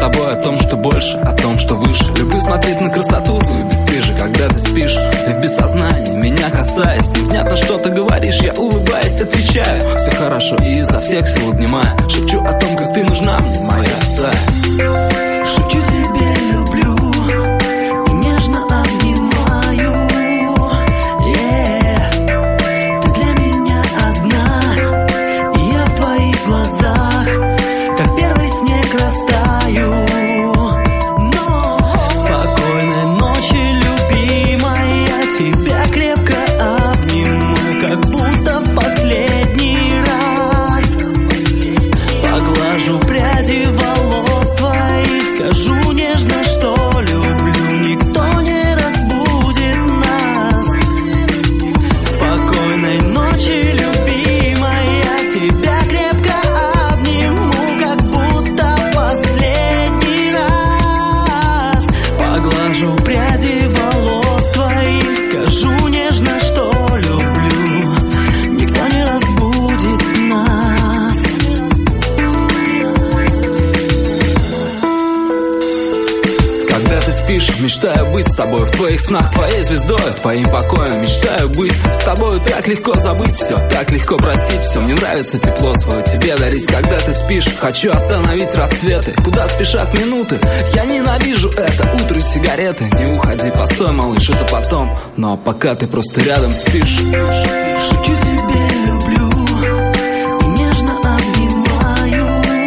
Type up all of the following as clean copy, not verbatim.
тобой о том, что больше, о том, что выше. Люблю смотреть на красоту твою бесстыжую, когда ты спишь. Ты в бессознании, меня касаясь. Невнятно, что ты говоришь, я улыбаясь отвечаю: все хорошо, и изо всех сил обнимая шепчу о том, как ты нужна мне, моя Зая. Шепчу тебе люблю и нежно обнимаю. Ты для меня одна, и я в твоих глазах, как первый снег, растаю. Но спокойной ночи, любимая, тебя крепко обниму, как будто в последний раз. Поглажу пряди волос твоих, скажу нежно, что люблю, никто не разбудит нас. Спокойной ночи, любимая, тебя крепко обниму, как будто в последний раз. Поглажу пряди волос твоих, скажу нежно, что люблю, никто не разбудит нас. Когда ты спишь, мечтаю быть с тобой, в твоих снах твоей звездой, твоим покоем мечтаю быть с тобой. Так легко забыть все, так легко простить все. Мне нравится тепло свое тебе дарить, когда ты спишь. Хочу остановить рассветы, куда спешат минуты. Я ненавижу это, утро и сигареты. Не уходи, постой, малыш, это потом. Но пока ты просто рядом спишь. Шепчу тебе люблю и нежно обнимаю.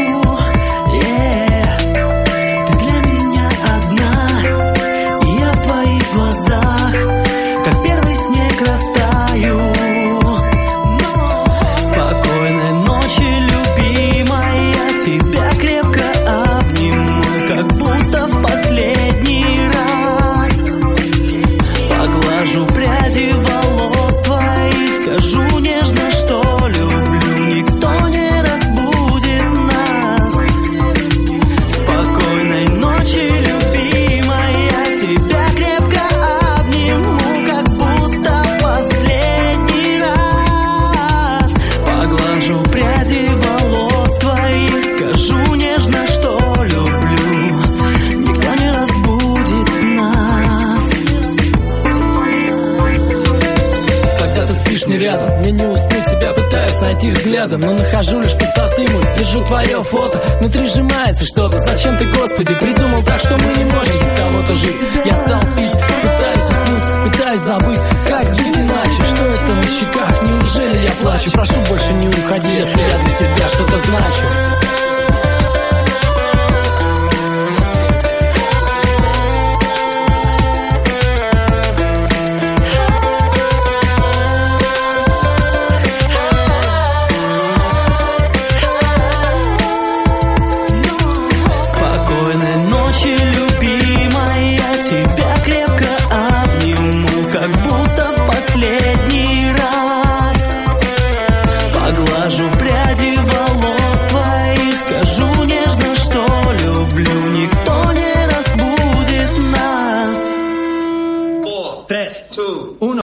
Ты для меня одна, и я в твоих глазах, как первый снег, растаю. Но спокойной ночи, любимая, тебя крепко обниму, как будто в последний раз. Поглажу пряди волос твоих, скажу нежно, что люблю, никто не разбудит нас. Спокойной ночи, любимая, тебя крепко обниму, как будто в последний раз. Поглажу пряди волос твоих, скажу нежно, что люблю, никто не разбудит нас. Когда ты спишь не рядом, мне не уснуть, тебя пытаюсь найти взглядом, но нахожу лишь пустоты, мой, держу твое фото, внутри сжимается что-то. Зачем ты, Господи, придумал так, что мы не можем без кого-то жить? Я стал пить, пытаюсь уснуть, пытаюсь забыть, как жить иначе, что это на щеках, неужели я плачу? Прошу, больше не уходи, если я для тебя что-то значу. Спокойной ночи, любимая, тебя крепко обниму, как будто в последний раз. Поглажу пряди волос твоих, скажу нежно, что люблю, никто не разбудит нас. 4, 3, 2, 1